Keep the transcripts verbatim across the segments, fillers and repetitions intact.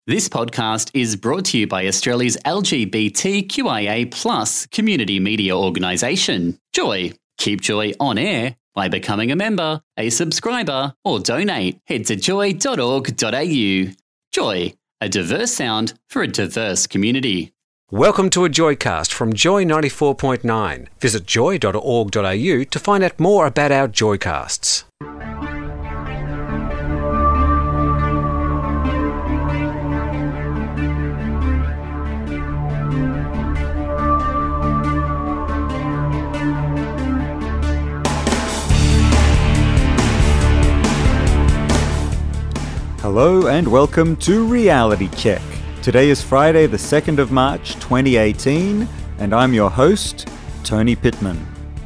This podcast is brought to you by Australia's L G B T Q I A plus community media organisation, Joy. Keep Joy on air by becoming a member, a subscriber, or donate. Head to joy dot org dot a u. Joy, a diverse sound for a diverse community. Welcome to a Joycast from Joy ninety-four point nine. Visit joy dot org dot a u to find out more about our Joycasts. Hello and welcome to Reality Check. Today is Friday the second of March twenty eighteen and I'm your host, Tony Pittman.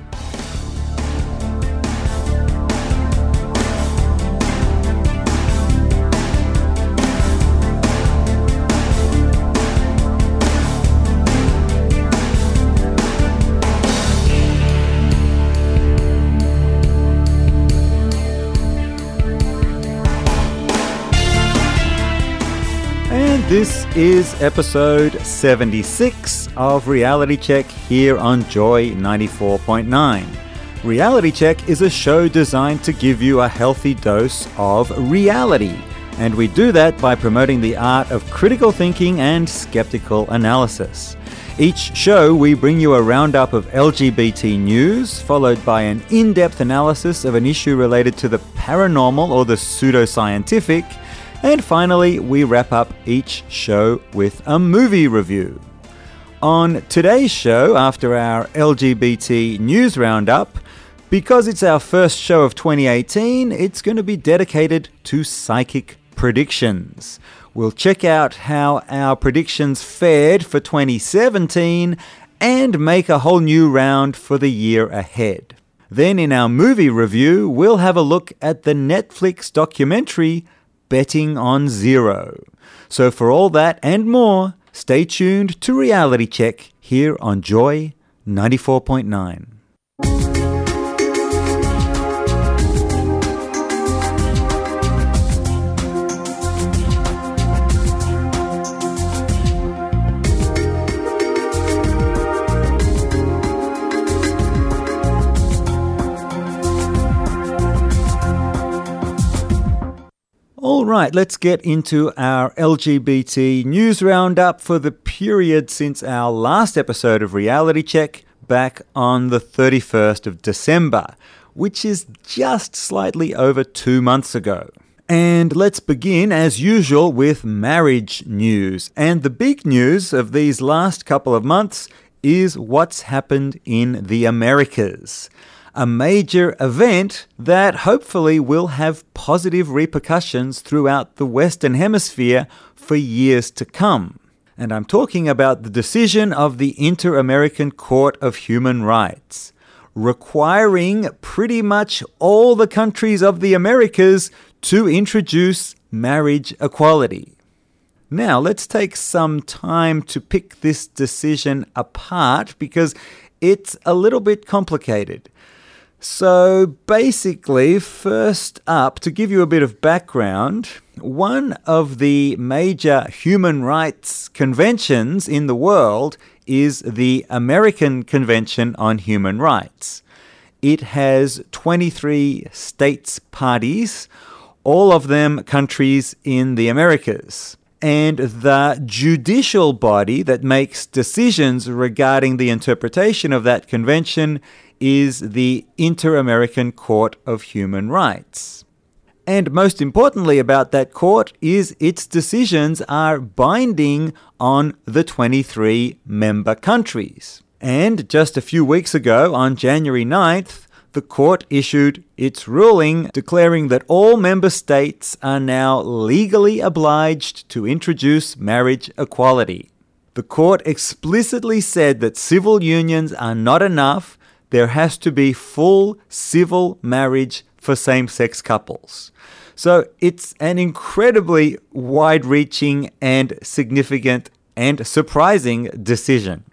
This is episode seventy-six of Reality Check here on Joy ninety-four point nine. Reality Check is a show designed to give you a healthy dose of reality, and we do that by promoting the art of critical thinking and skeptical analysis. Each show we bring you a roundup of L G B T news, followed by an in-depth analysis of an issue related to the paranormal or the pseudoscientific. And finally, we wrap up each show with a movie review. On today's show, after our L G B T news roundup, because it's our first show of twenty eighteen, it's going to be dedicated to psychic predictions. We'll check out how our predictions fared for twenty seventeen and make a whole new round for the year ahead. Then in our movie review, we'll have a look at the Netflix documentary Betting on Zero. So for all that and more, stay tuned to Reality Check here on Joy ninety-four point nine. All right, let's get into our L G B T news roundup for the period since our last episode of Reality Check back on the thirty-first of December, which is just slightly over two months ago. And let's begin, as usual, with marriage news. And the big news of these last couple of months is what's happened in the Americas. A major event that hopefully will have positive repercussions throughout the Western Hemisphere for years to come. And I'm talking about the decision of the Inter-American Court of Human Rights, requiring pretty much all the countries of the Americas to introduce marriage equality. Now, let's take some time to pick this decision apart because it's a little bit complicated. So basically, first up, to give you a bit of background, one of the major human rights conventions in the world is the American Convention on Human Rights. It has twenty-three states parties, all of them countries in the Americas. And the judicial body that makes decisions regarding the interpretation of that convention is the Inter-American Court of Human Rights. And most importantly about that court is its decisions are binding on the twenty-three member countries. And just a few weeks ago, on January ninth, the court issued its ruling declaring that all member states are now legally obliged to introduce marriage equality. The court explicitly said that civil unions are not enough. There has to be full civil marriage for same-sex couples. So it's an incredibly wide-reaching and significant and surprising decision.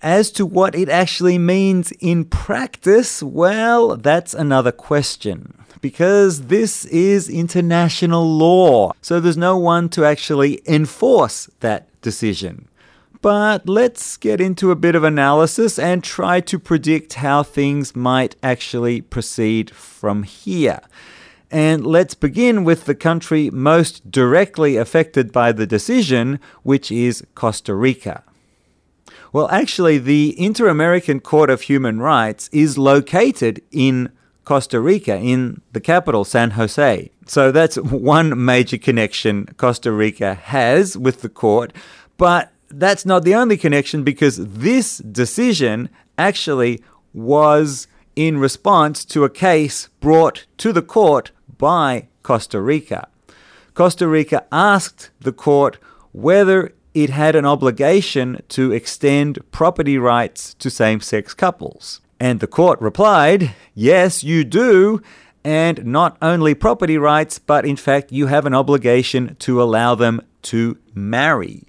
as to what it actually means in practice, well, that's another question. Because this is international law, so there's no one to actually enforce that decision. But let's get into a bit of analysis and try to predict how things might actually proceed from here. And let's begin with the country most directly affected by the decision, which is Costa Rica. Well, actually, the Inter-American Court of Human Rights is located in Costa Rica, in the capital, San Jose. So that's one major connection Costa Rica has with the court. But that's not the only connection, because this decision actually was in response to a case brought to the court by Costa Rica. Costa Rica asked the court whether it had an obligation to extend property rights to same-sex couples. And the court replied, yes, you do, and not only property rights, but in fact you have an obligation to allow them to marry.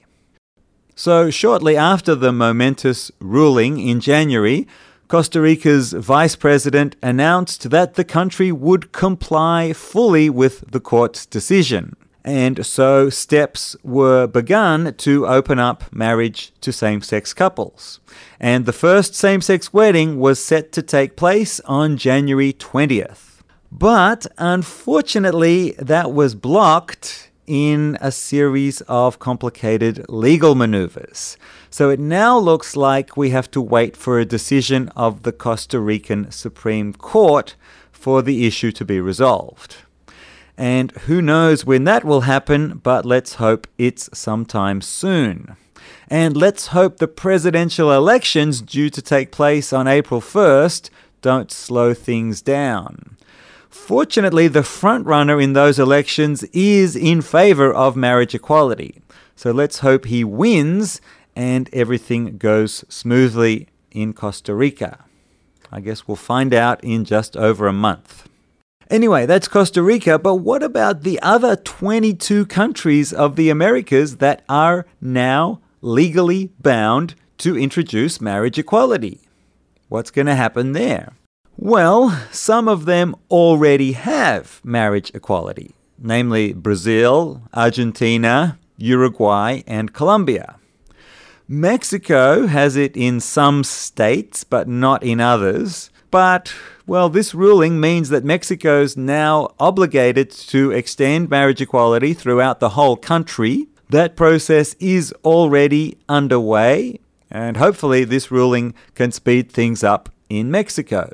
So shortly after the momentous ruling in January, Costa Rica's vice president announced that the country would comply fully with the court's decision. And so steps were begun to open up marriage to same-sex couples. And the first same-sex wedding was set to take place on January twentieth. But unfortunately, that was blocked in a series of complicated legal maneuvers. So it now looks like we have to wait for a decision of the Costa Rican Supreme Court for the issue to be resolved. And who knows when that will happen, but let's hope it's sometime soon. And let's hope the presidential elections due to take place on April first don't slow things down. Fortunately, the frontrunner in those elections is in favor of marriage equality. So let's hope he wins and everything goes smoothly in Costa Rica. I guess we'll find out in just over a month. Anyway, that's Costa Rica, but what about the other twenty-two countries of the Americas that are now legally bound to introduce marriage equality? What's going to happen there? Well, some of them already have marriage equality, namely Brazil, Argentina, Uruguay, and Colombia. Mexico has it in some states, but not in others. But, well, this ruling means that Mexico's now obligated to extend marriage equality throughout the whole country. That process is already underway, and hopefully this ruling can speed things up in Mexico.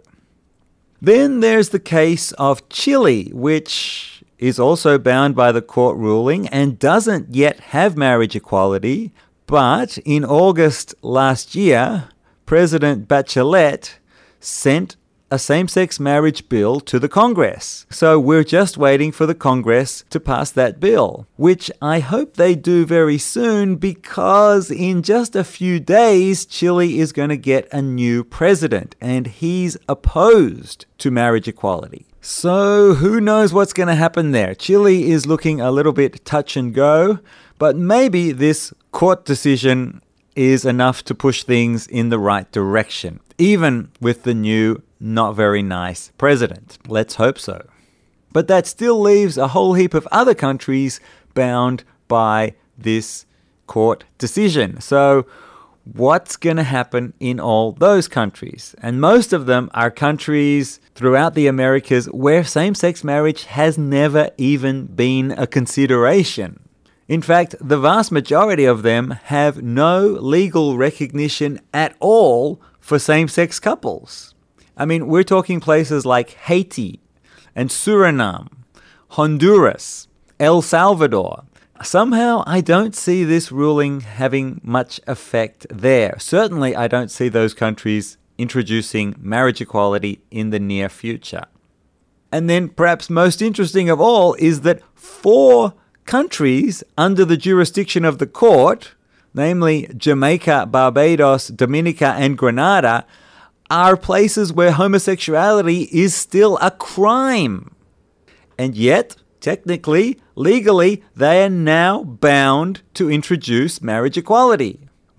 Then there's the case of Chile, which is also bound by the court ruling and doesn't yet have marriage equality. But in August last year, President Bachelet sent a same-sex marriage bill to the Congress. So we're just waiting for the Congress to pass that bill, which I hope they do very soon, because in just a few days, Chile is going to get a new president, and he's opposed to marriage equality. So who knows what's going to happen there? Chile is looking a little bit touch and go, but maybe this court decision is enough to push things in the right direction, even with the new not very nice president. Let's hope so. But that still leaves a whole heap of other countries bound by this court decision. So what's going to happen in all those countries? And most of them are countries throughout the Americas where same-sex marriage has never even been a consideration. In fact, the vast majority of them have no legal recognition at all for same-sex couples. I mean, we're talking places like Haiti and Suriname, Honduras, El Salvador. Somehow, I don't see this ruling having much effect there. Certainly, I don't see those countries introducing marriage equality in the near future. And then, perhaps most interesting of all is that four countries under the jurisdiction of the court, namely Jamaica, Barbados, Dominica, and Grenada, are places where homosexuality is still a crime. And yet, technically, legally, they are now bound to introduce marriage equality.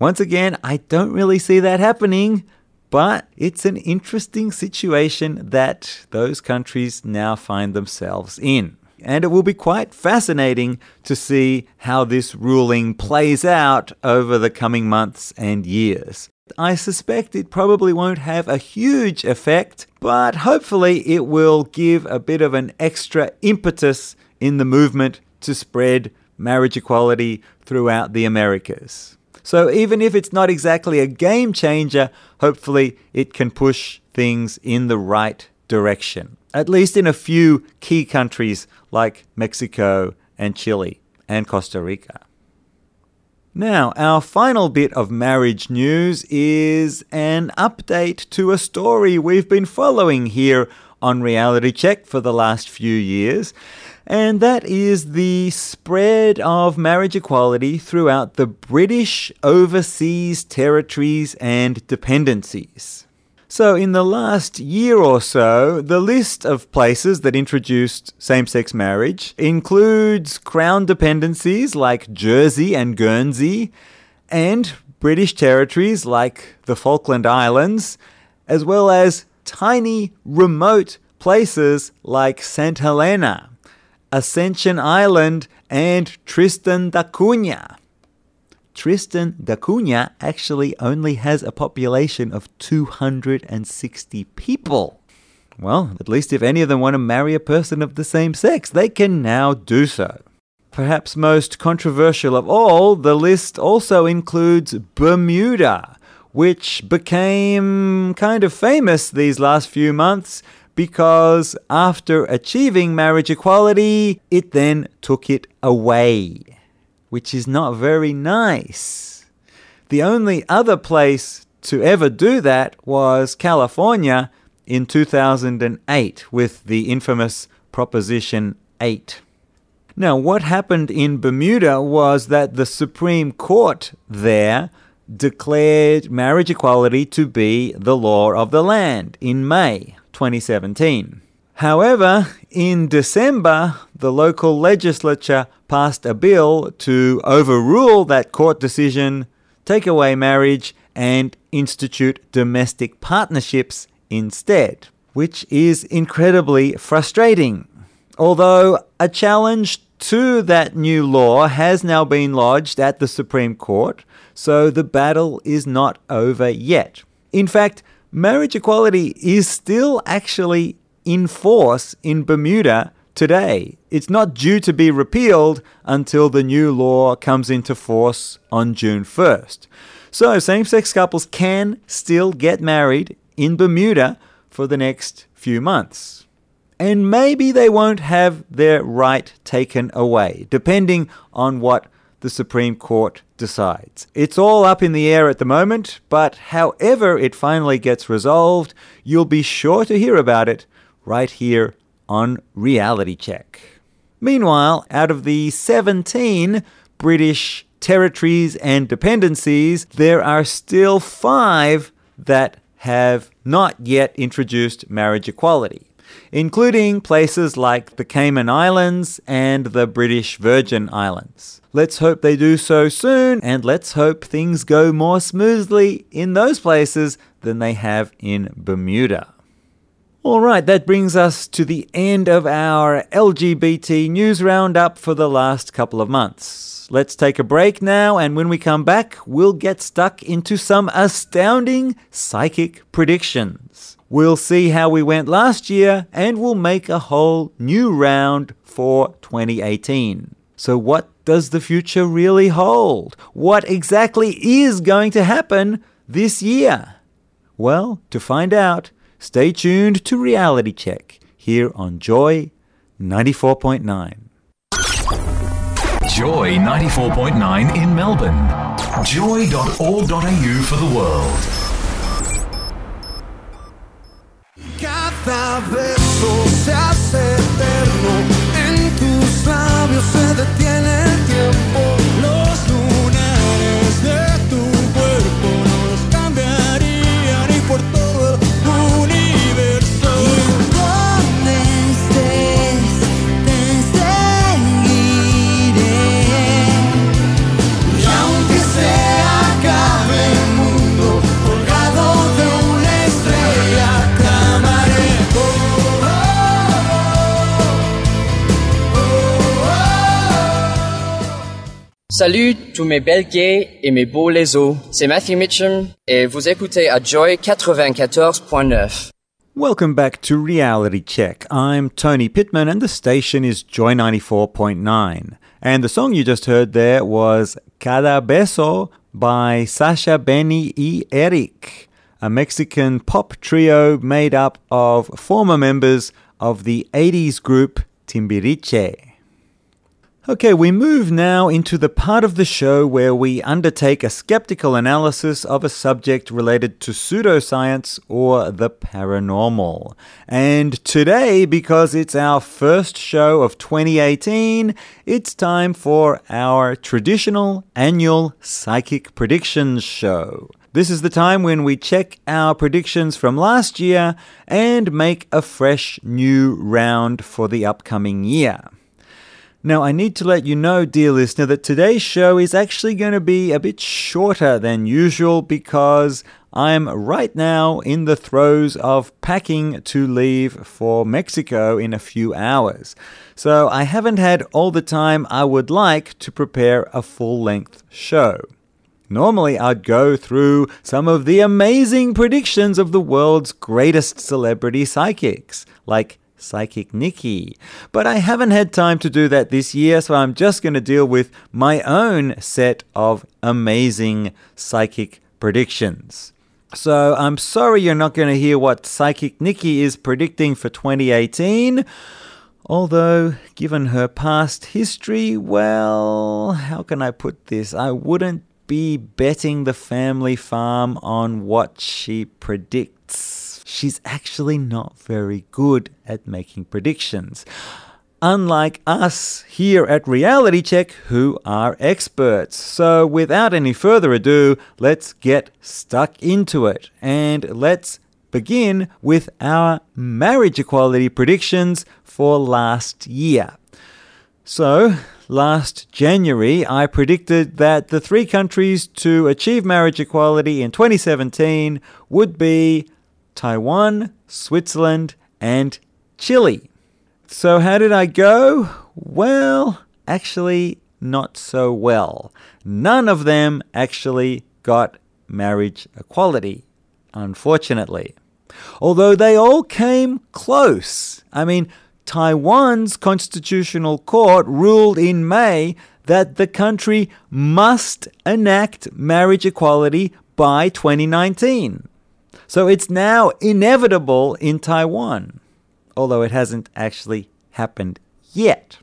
Once again, I don't really see that happening, but it's an interesting situation that those countries now find themselves in. And it will be quite fascinating to see how this ruling plays out over the coming months and years. I suspect it probably won't have a huge effect, but hopefully it will give a bit of an extra impetus in the movement to spread marriage equality throughout the Americas. So even if it's not exactly a game changer, hopefully it can push things in the right direction. At least in a few key countries like Mexico and Chile and Costa Rica. Now, our final bit of marriage news is an update to a story we've been following here on Reality Check for the last few years, and that is the spread of marriage equality throughout the British overseas territories and dependencies. So in the last year or so, the list of places that introduced same-sex marriage includes Crown dependencies like Jersey and Guernsey, and British territories like the Falkland Islands, as well as tiny, remote places like Saint Helena, Ascension Island, and Tristan da Cunha. Tristan da Cunha actually only has a population of two hundred sixty people. Well, at least if any of them want to marry a person of the same sex, they can now do so. Perhaps most controversial of all, the list also includes Bermuda, which became kind of famous these last few months because after achieving marriage equality, it then took it away, which is not very nice. The only other place to ever do that was California in two thousand eight with the infamous Proposition eight. Now, what happened in Bermuda was that the Supreme Court there declared marriage equality to be the law of the land in May twenty seventeen. However, in December, the local legislature passed a bill to overrule that court decision, take away marriage, and institute domestic partnerships instead, which is incredibly frustrating. Although a challenge to that new law has now been lodged at the Supreme Court, so the battle is not over yet. In fact, marriage equality is still actually in force in Bermuda today. It's not due to be repealed until the new law comes into force on June first. So same-sex couples can still get married in Bermuda for the next few months. And maybe they won't have their right taken away, depending on what the Supreme Court decides. It's all up in the air at the moment, but however it finally gets resolved, you'll be sure to hear about it right here on Reality Check. Meanwhile, out of the seventeen British territories and dependencies, there are still five that have not yet introduced marriage equality, including places like the Cayman Islands and the British Virgin Islands. Let's hope they do so soon, and let's hope things go more smoothly in those places than they have in Bermuda. All right, that brings us to the end of our L G B T news roundup for the last couple of months. Let's take a break now, and when we come back, we'll get stuck into some astounding psychic predictions. We'll see how we went last year, and we'll make a whole new round for twenty eighteen. So what does the future really hold? What exactly is going to happen this year? Well, to find out, stay tuned to Reality Check here on Joy ninety-four point nine. Joy ninety-four point nine in Melbourne. joy dot org dot a u for the world. Cada beso se hace eterno, en tus labios se detiene el tiempo. Los lunares de tu cuerpo no los cambiaría ni por todo el universo. Y donde estés te seguiré, y aunque sea acá Salut tous mes belles gays et mes beaux lézos. C'est Matthew Mitchum et vous écoutez à Joy quatre-vingt-quatorze point neuf. Welcome back to Reality Check. I'm Tony Pittman and the station is Joy ninety-four point nine. And the song you just heard there was Cada Beso by Sasha, Benny y Eric, a Mexican pop trio made up of former members of the eighties group Timbiriche. Okay, we move now into the part of the show where we undertake a skeptical analysis of a subject related to pseudoscience or the paranormal. And today, because it's our first show of twenty eighteen, it's time for our traditional annual Psychic Predictions show. This is the time when we check our predictions from last year and make a fresh new round for the upcoming year. Now, I need to let you know, dear listener, that today's show is actually going to be a bit shorter than usual because I'm right now in the throes of packing to leave for Mexico in a few hours. So I haven't had all the time I would like to prepare a full-length show. Normally, I'd go through some of the amazing predictions of the world's greatest celebrity psychics, like Psychic Nikki. But I haven't had time to do that this year, so I'm just going to deal with my own set of amazing psychic predictions. So I'm sorry you're not going to hear what Psychic Nikki is predicting for twenty eighteen. Although, given her past history, well, how can I put this? I wouldn't be betting the family farm on what she predicts. She's actually not very good at making predictions. Unlike us here at Reality Check, who are experts. So without any further ado, let's get stuck into it. And let's begin with our marriage equality predictions for last year. So, last January, I predicted that the three countries to achieve marriage equality in twenty seventeen would be Taiwan, Switzerland, and Chile. So how did I go? Well, actually not so well. None of them actually got marriage equality, unfortunately. Although they all came close. I mean, Taiwan's constitutional court ruled in May that the country must enact marriage equality by twenty nineteen. So it's now inevitable in Taiwan, although it hasn't actually happened yet.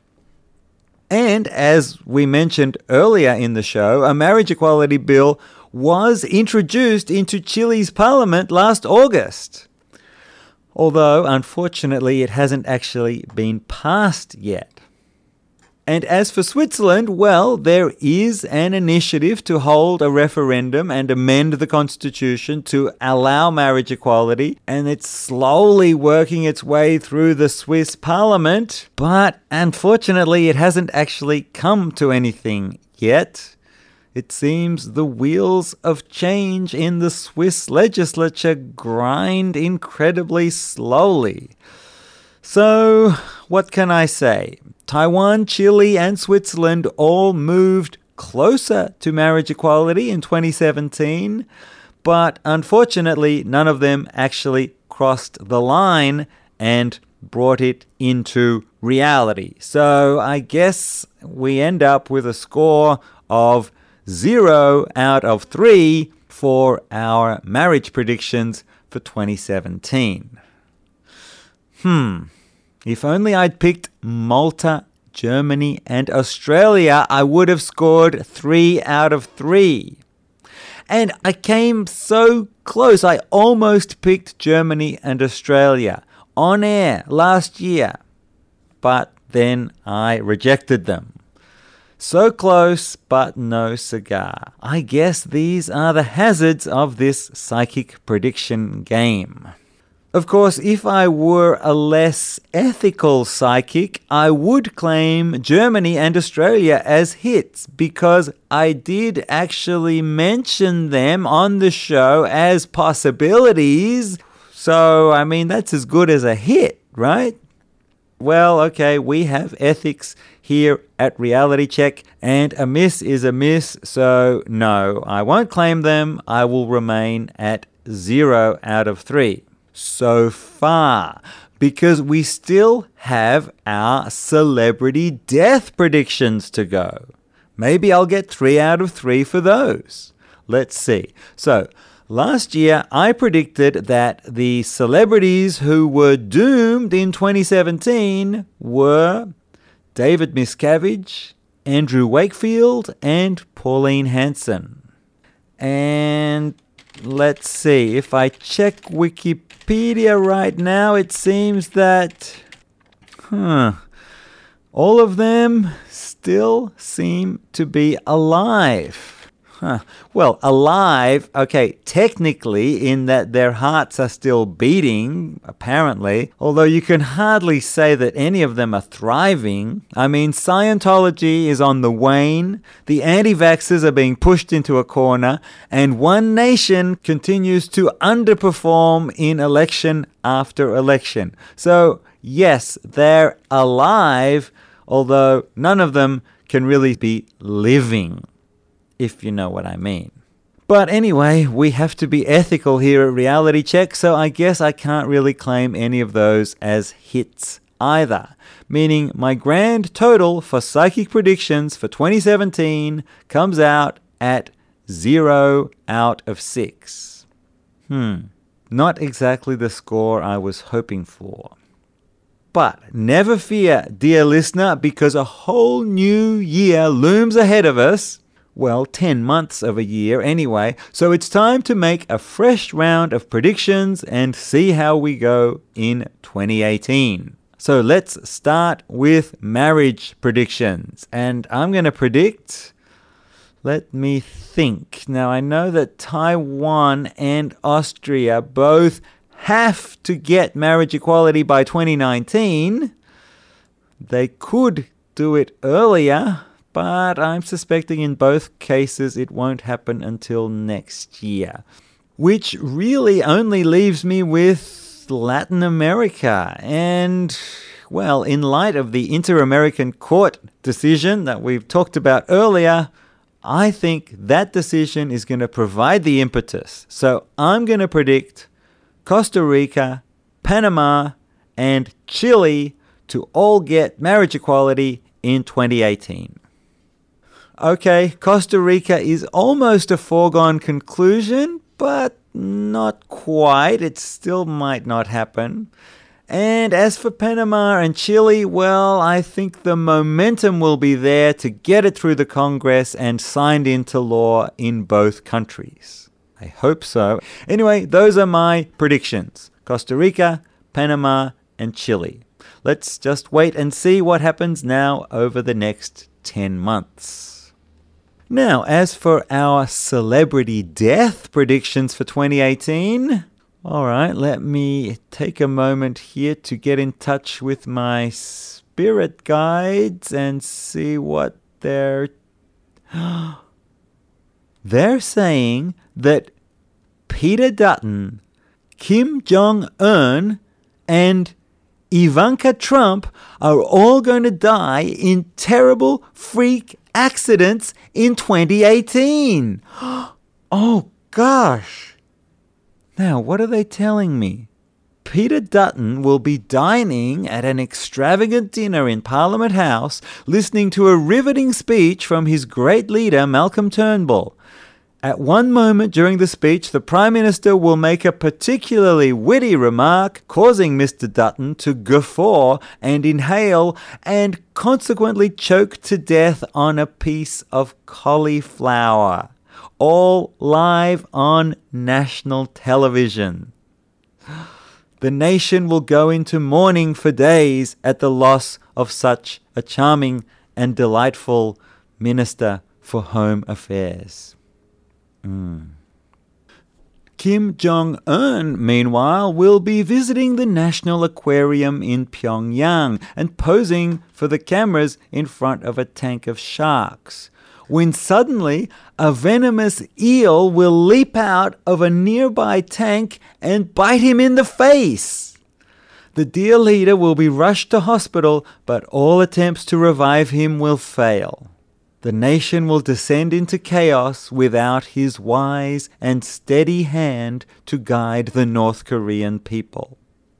And as we mentioned earlier in the show, a marriage equality bill was introduced into Chile's parliament last August. Although, unfortunately, it hasn't actually been passed yet. And as for Switzerland, well, there is an initiative to hold a referendum and amend the constitution to allow marriage equality, and it's slowly working its way through the Swiss parliament, but unfortunately it hasn't actually come to anything yet. It seems the wheels of change in the Swiss legislature grind incredibly slowly. So, what can I say? Taiwan, Chile, and Switzerland all moved closer to marriage equality in twenty seventeen, but unfortunately, none of them actually crossed the line and brought it into reality. So I guess we end up with a score of zero out of three for our marriage predictions for twenty seventeen. Hmm. If only I'd picked Malta, Germany, and Australia, I would have scored three out of three. And I came so close. I almost picked Germany and Australia on air last year. But then I rejected them. So close, but no cigar. I guess these are the hazards of this psychic prediction game. Of course, if I were a less ethical psychic, I would claim Germany and Australia as hits because I did actually mention them on the show as possibilities. So, I mean, that's as good as a hit, right? Well, okay, we have ethics here at Reality Check, and a miss is a miss, so no, I won't claim them. I will remain at zero out of three so far, because we still have our celebrity death predictions to go. Maybe I'll get three out of three for those. Let's see. So, last year, I predicted that the celebrities who were doomed in twenty seventeen were David Miscavige, Andrew Wakefield, and Pauline Hanson. And let's see, if I check Wikipedia right now, it seems that, huh, all of them still seem to be alive. Huh. Well, alive, okay, technically in that their hearts are still beating, apparently, although you can hardly say that any of them are thriving. I mean, Scientology is on the wane, the anti-vaxxers are being pushed into a corner, and One Nation continues to underperform in election after election. So, yes, they're alive, although none of them can really be living, if you know what I mean. But anyway, we have to be ethical here at Reality Check, so I guess I can't really claim any of those as hits either. Meaning my grand total for psychic predictions for twenty seventeen comes out at zero out of six. Hmm, not exactly the score I was hoping for. But never fear, dear listener, because a whole new year looms ahead of us. Well, ten months of a year anyway, so it's time to make a fresh round of predictions and see how we go in twenty eighteen. So let's start with marriage predictions. And I'm going to predict, let me think. Now, I know that Taiwan and Austria both have to get marriage equality by twenty nineteen. They could do it earlier, but I'm suspecting in both cases it won't happen until next year. Which really only leaves me with Latin America. And, well, in light of the Inter-American Court decision that we've talked about earlier, I think that decision is going to provide the impetus. So I'm going to predict Costa Rica, Panama, and Chile to all get marriage equality in twenty eighteen. Okay, Costa Rica is almost a foregone conclusion, but not quite. It still might not happen. And as for Panama and Chile, well, I think the momentum will be there to get it through the Congress and signed into law in both countries. I hope so. Anyway, those are my predictions. Costa Rica, Panama, and Chile. Let's just wait and see what happens now over the next ten months. Now, as for our celebrity death predictions for twenty eighteen, all right, let me take a moment here to get in touch with my spirit guides and see what they're... They're saying that Peter Dutton, Kim Jong-un, and Ivanka Trump are all going to die in terrible freak accidents in twenty eighteen. Oh, gosh. Now, what are they telling me? Peter Dutton will be dining at an extravagant dinner in Parliament House, listening to a riveting speech from his great leader, Malcolm Turnbull. At one moment during the speech, the Prime Minister will make a particularly witty remark, causing Mister Dutton to guffaw and inhale and consequently choke to death on a piece of cauliflower. All live on national television. The nation will go into mourning for days at the loss of such a charming and delightful Minister for Home Affairs. Mm. Kim Jong-un, meanwhile, will be visiting the National Aquarium in Pyongyang and posing for the cameras in front of a tank of sharks, when suddenly a venomous eel will leap out of a nearby tank and bite him in the face. The dear leader will be rushed to hospital, but all attempts to revive him will fail. The nation will descend into chaos without his wise and steady hand to guide the North Korean people.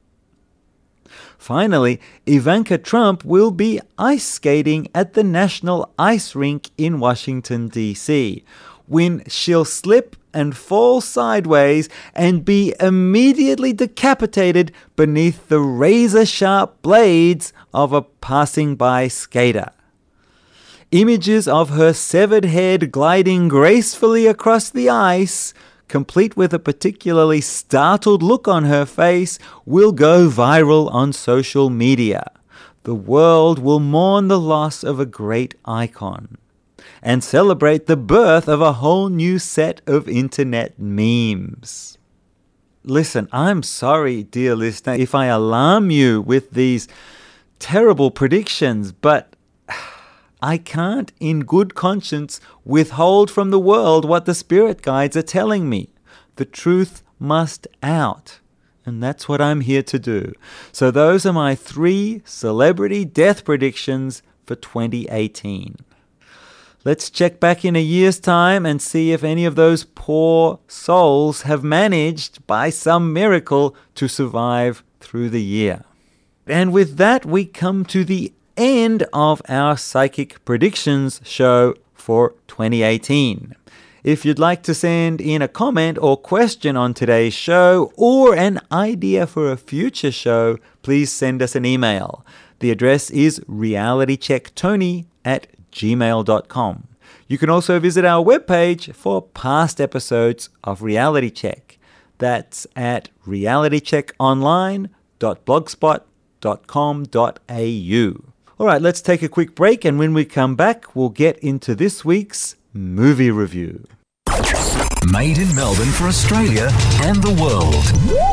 Finally, Ivanka Trump will be ice skating at the National Ice Rink in Washington, D C, when she'll slip and fall sideways and be immediately decapitated beneath the razor-sharp blades of a passing-by skater. Images of her severed head gliding gracefully across the ice, complete with a particularly startled look on her face, will go viral on social media. The world will mourn the loss of a great icon and celebrate the birth of a whole new set of internet memes. Listen, I'm sorry, dear listener, if I alarm you with these terrible predictions, but I can't in good conscience withhold from the world what the spirit guides are telling me. The truth must out. And that's what I'm here to do. So those are my three celebrity death predictions for twenty eighteen. Let's check back in a year's time and see if any of those poor souls have managed, by some miracle, to survive through the year. And with that, we come to the end of our Psychic Predictions show for twenty eighteen. If you'd like to send in a comment or question on today's show or an idea for a future show, please send us an email. The address is realitychecktony at gmail dot com. You can also visit our webpage for past episodes of Reality Check. That's at reality check online dot blogspot dot com dot a u. All right, let's take a quick break, and when we come back, we'll get into this week's movie review. Made in Melbourne for Australia and the world.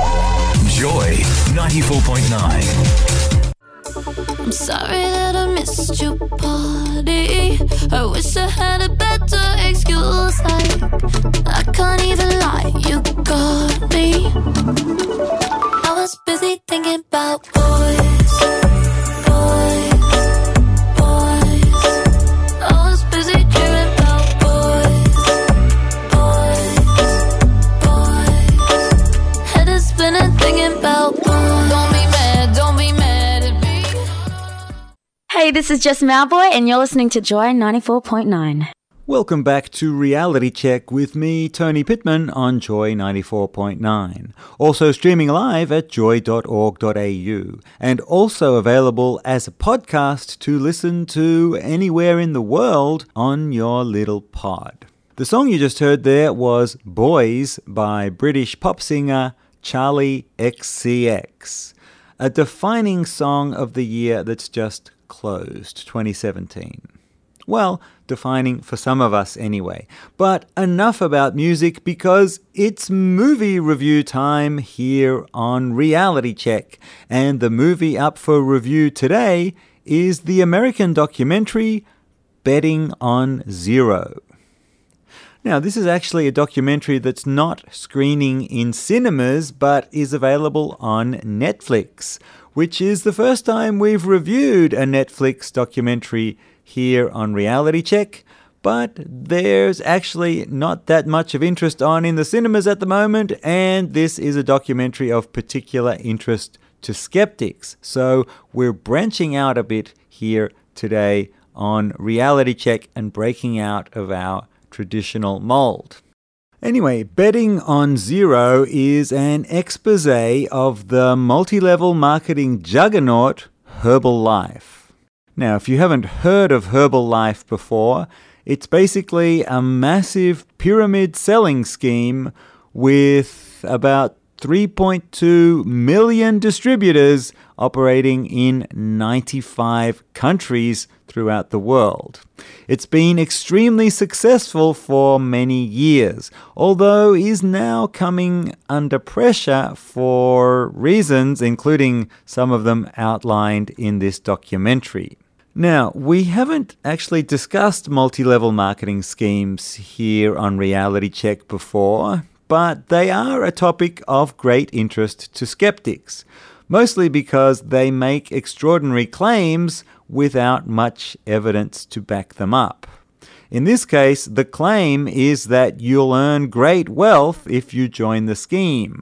Joy ninety-four point nine. I'm sorry that I missed your party. I wish I had a better excuse. I, I can't even lie, you got me. I was busy thinking about boys, boys, boys. I was busy dreaming about boys, boys, boys. Head is spinning thinking about boys. Don't be mad, don't be mad at me. Hey, this is Jess Malboy, and you're listening to Joy ninety-four point nine. Welcome back to Reality Check with me, Tony Pittman, on Joy ninety-four point nine. Also streaming live at joy dot org dot a u, and also available as a podcast to listen to anywhere in the world on your little pod. The song you just heard there was Boys by British pop singer Charlie X C X, a defining song of the year that's just closed, twenty seventeen. Well, defining for some of us anyway. But enough about music, because it's movie review time here on Reality Check. And the movie up for review today is the American documentary Betting on Zero. Now, this is actually a documentary that's not screening in cinemas, but is available on Netflix, which is the first time we've reviewed a Netflix documentary here on Reality Check, but there's actually not that much of interest on in the cinemas at the moment, and this is a documentary of particular interest to skeptics. So we're branching out a bit here today on Reality Check and breaking out of our traditional mold. Anyway, Betting on Zero is an exposé of the multi-level marketing juggernaut Herbalife. Now, if you haven't heard of Herbalife before, it's basically a massive pyramid selling scheme with about three point two million distributors operating in ninety-five countries throughout the world. It's been extremely successful for many years, although is now coming under pressure for reasons, including some of them outlined in this documentary. Now, we haven't actually discussed multi-level marketing schemes here on Reality Check before, but they are a topic of great interest to skeptics. mostly because they make extraordinary claims without much evidence to back them up. In this case, the claim is that you'll earn great wealth if you join the scheme.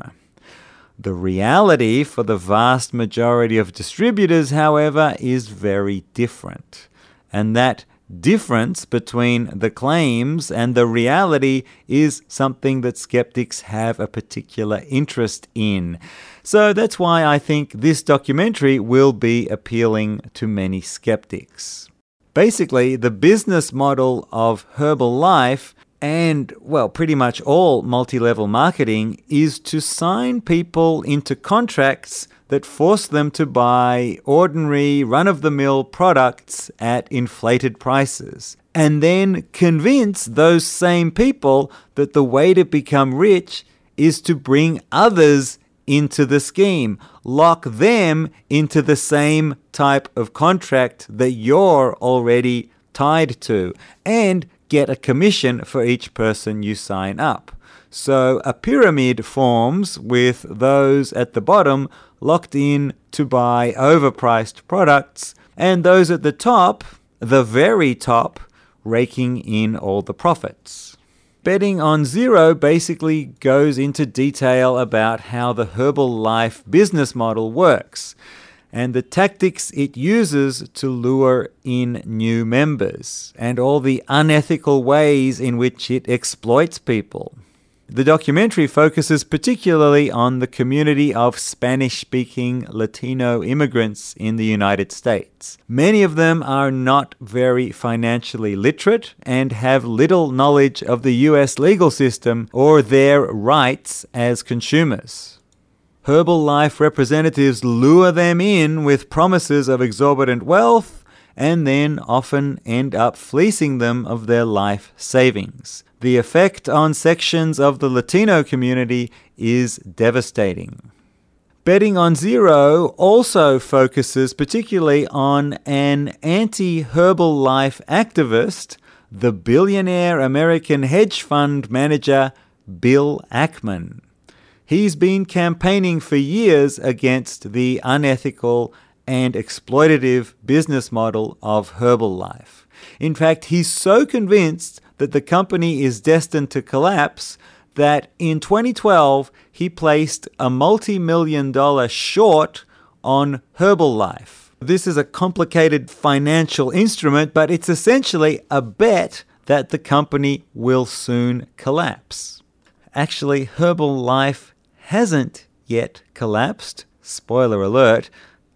The reality for the vast majority of distributors, however, is very different. And that difference between the claims and the reality is something that skeptics have a particular interest in. So that's why I think this documentary will be appealing to many skeptics. Basically, the business model of Herbalife and, well, pretty much all multi-level marketing is to sign people into contracts that force them to buy ordinary, run-of-the-mill products at inflated prices, and then convince those same people that the way to become rich is to bring others into the scheme, lock them into the same type of contract that you're already tied to, and get a commission for each person you sign up. So a pyramid forms with those at the bottom locked in to buy overpriced products, and those at the top, the very top, raking in all the profits. Betting on Zero basically goes into detail about how the Herbalife business model works and the tactics it uses to lure in new members and all the unethical ways in which it exploits people. The documentary focuses particularly on the community of Spanish-speaking Latino immigrants in the United States. Many of them are not very financially literate and have little knowledge of the U S legal system or their rights as consumers. Herbalife representatives lure them in with promises of exorbitant wealth and then often end up fleecing them of their life savings. The effect on sections of the Latino community is devastating. Betting on Zero also focuses particularly on an anti-Herbalife activist, the billionaire American hedge fund manager Bill Ackman. He's been campaigning for years against the unethical and exploitative business model of Herbalife. In fact, he's so convinced that the company is destined to collapse that in twenty twelve he placed a multi-million dollar short on Herbalife. This is a complicated financial instrument, but it's essentially a bet that the company will soon collapse. Actually, Herbalife hasn't yet collapsed, spoiler alert,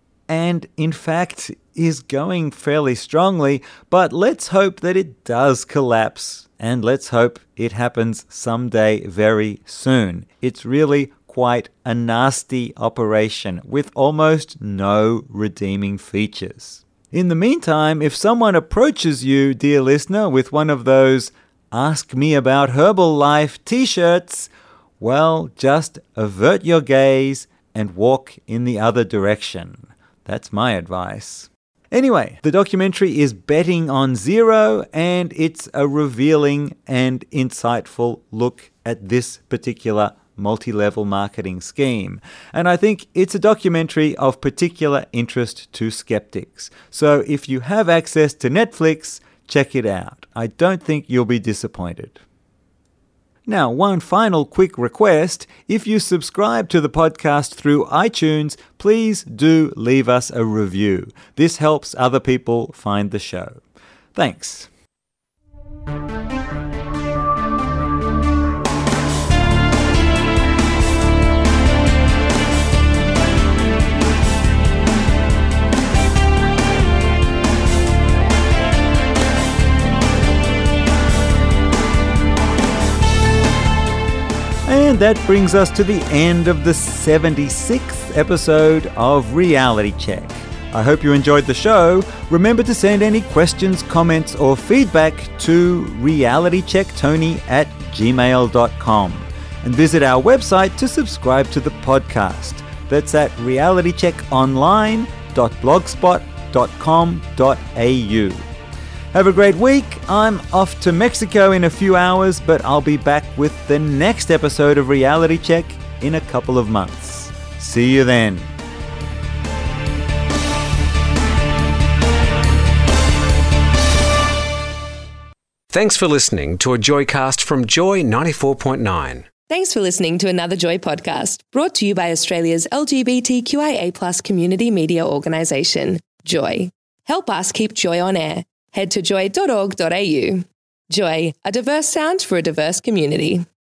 and in fact is going fairly strongly, but let's hope that it does collapse, and let's hope it happens someday very soon. It's really quite a nasty operation with almost no redeeming features. In the meantime, if someone approaches you, dear listener, with one of those Ask Me About Herbalife t-shirts, well, just avert your gaze and walk in the other direction. That's my advice. Anyway, the documentary is Betting on Zero, and it's a revealing and insightful look at this particular multi-level marketing scheme. And I think it's a documentary of particular interest to skeptics. So if you have access to Netflix, check it out. I don't think you'll be disappointed. Now, one final quick request. If you subscribe to the podcast through iTunes, please do leave us a review. This helps other people find the show. Thanks. And that brings us to the end of the seventy-sixth episode of Reality Check. I hope you enjoyed the show. Remember to send any questions, comments, or feedback to realitychecktony at gmail dot com. And visit our website to subscribe to the podcast. That's at reality check online dot blogspot dot com dot a u. Have a great week. I'm off to Mexico in a few hours, but I'll be back with the next episode of Reality Check in a couple of months. See you then. Thanks for listening to a Joycast from Joy ninety-four point nine. Thanks for listening to another Joy podcast, brought to you by Australia's L G B T Q I A plus community media organisation, Joy. Help us keep Joy on air. Head to joy dot org dot a u. Joy, a diverse sound for a diverse community.